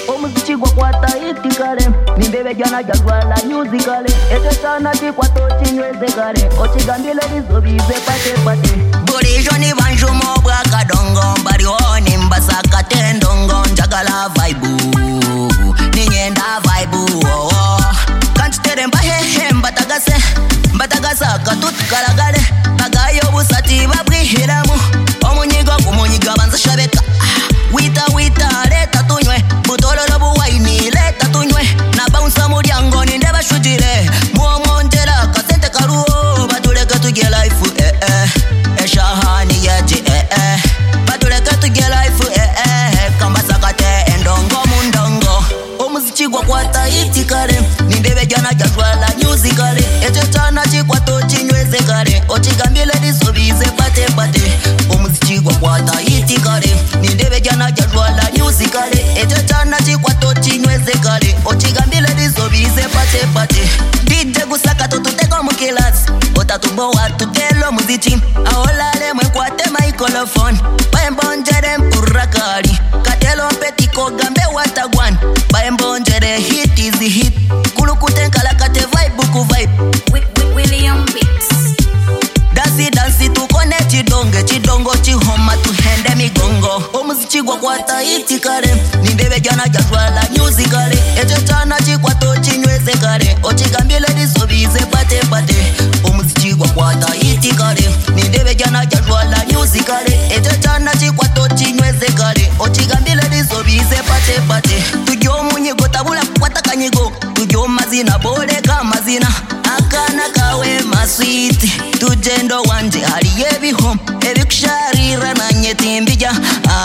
Omuziki gwakwata itikale nimbebe jana jagwala musicale etesana chikwato chinyweze kale ochigambile lizobize pate pate Burijo ni banjumo bwakadongo mbarioni mbasaka tendongo njagala vibe ninyenda vibe kanchitere mbahehe mbatagasa katutukalagale bagayo busati babwihiramu omunyiga kumunyiga banza shabeka wita leta tunywe butololo buwaini leta tunywe na bounce mulyango ninde bashujire muomontera kasente karuo batuleke tujye life shahani yaje batuleke tujye life kambasakate endongo mundongo omuziki gwakwata itikale nimbebe jana jagwala musicale etetana chikwato chinyweze kale ochigambile lizobize pate pate omuziki gwakwata itikale nimbebe jana jagwala musicale etetana chikwato chinyweze kale ochigambile lizobize pate pate DJ gusaka tututeko mukilasi otatubowa tutelo muziki aolale mwenkwate microphone baembonjere mpurakali katelo petiko gambe watagwan baembonjere hit is the hit kulukutenkala kate vibe ku vibe William Beats. dansi tukone chidongo chihoma tuhende migongo omuziki gwakwata itikale nimbebe jana jagwala musicale etetana chikwato chinyweze kale ochigambile lizobize pate pate omuziki gwakwata itikale nimbebe jana jagwala musicale etetana chikwato chinyweze kale ochigambile lizobize pate pate tujyo munyigo tabula kukwata kanyigo tujyo mazina boleka mazina akana kawe maswiti tujendo wanje haliye bihom ebikusharira nanyetimbija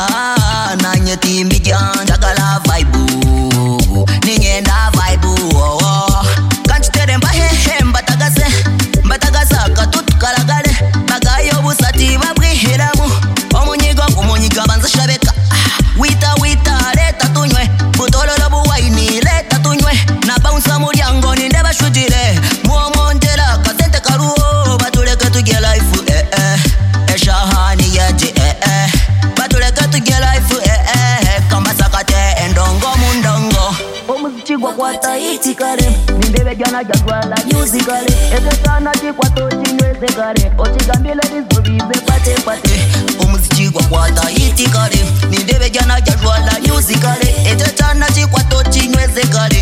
nanyetimbija njagala vibe ninyenda vibe kanchitere mbahehe mbatagasa katutukalagale bagayo busati babwihiramu omunyiga kumunyiga banza shabeka wita leta tunywe butololo buwaini leta tunywe na bounce mulyango ninde bashujire muomontera kasente karuo batuleke tujye life shahani yaje batuleke tujye life kambasakate endongo mundongo omuziki gwakwata itikale nimbebe jana jagwala musicale etesana chikwato chinyweze kale ochigambile lizobize pate pate omuziki gwakwata itikale nimbebe jana jagwala musicale etesana chikwato chinyweze kale